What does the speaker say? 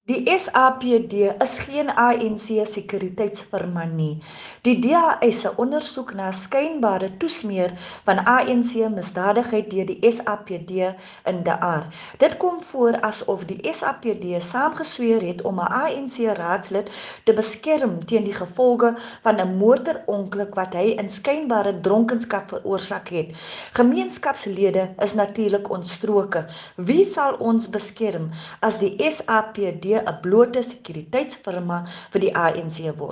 Die SAPD is geen ANC sekuriteitsfirma nie. Die DA se ondersoek na skynbare toesmeer van ANC misdadigheid deur die SAPD in De Aar. Dit kom voor asof die SAPD saamgesweer het om 'n ANC raadslid te beskerm teen die gevolge van 'n motorongeluk wat hy in skynbare dronkenskap veroorsaak het. Gemeenskapslede is natuurlik ontstroke. Wie sal ons beskerm as die SAPD 'n blote sekuriteitsfirma vir die ANC word?